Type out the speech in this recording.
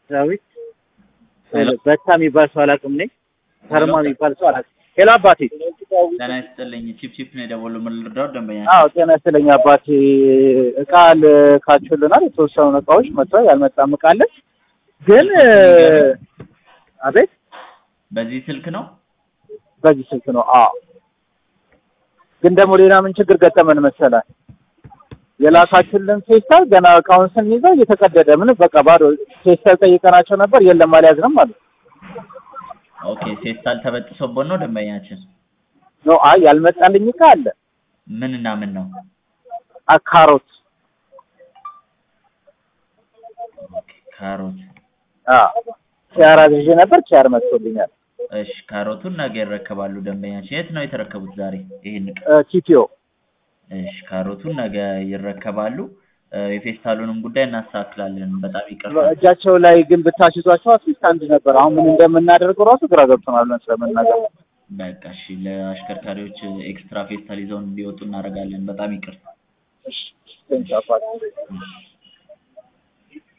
ዳዊት ሄሎ በታ የሚባል ሰው አላውቅም ነኝ ተርማ የሚባል ሰው አላውቅም። ሄሎ አባቴ ጤና ይስጥልኝ። ቺፕ ነው የደወለው። ምን ልርዳው? ደንበኛ አዎ ጤና ይስጥልኝ አባቴ። እቃ ልካችሁልናል። የተወሰኑ እቃዎች መጥተው ያልመጣም እቃ አለ። ግን አቤት በዚህ ስልክ ነው? በዚህ ስልክ ነው። አዎ ግን ደግሞ ሌላ ምን ችግር ገጠመን መሰላል? የላካችሁልን ፌስታል ገና እቃውን ስንይዘው እየተቀደደ ምንም በቃ ባዶ ፌስታል ጠይቀናቸው ነበር። የለም አልያዝንም ማለት ኦኬ። ፌስታል ተበጥሶበት ነው ደንበኛችን? ነው። አይ ያልመጣልኝ እቃ አለ። ምንና ምን ነው? ካሮት ካሮት። ኪያር አዝዤ ነበር። ኪያር መጥቶልኛል። እሺ ካሮቱን ነገ ይረከባሉ ደንበኛችን። የት ነው የተረከቡት ዛሬ ይሄን እቃ? ቲፒኦ። እሺ ካሮቱን ነገ ይረከባሉ። የፌስታሉንም ጉዳይ እናስተካክላለን። በጣም ይቅርታ። እጃቸው ላይ ግን ብታሽዟቸው አትሊስት አንድ ነበር። አሁን ምን እንደምናደርገው ራሱ ግራ ገብቶናል ስለምናገር። በቃ እሺ፣ ለአሽከርካሪዎች ኤክስትራ ፌስታል ይዘው እንዲወጡ እናደርጋለን። በጣም ይቅርታ። እሺ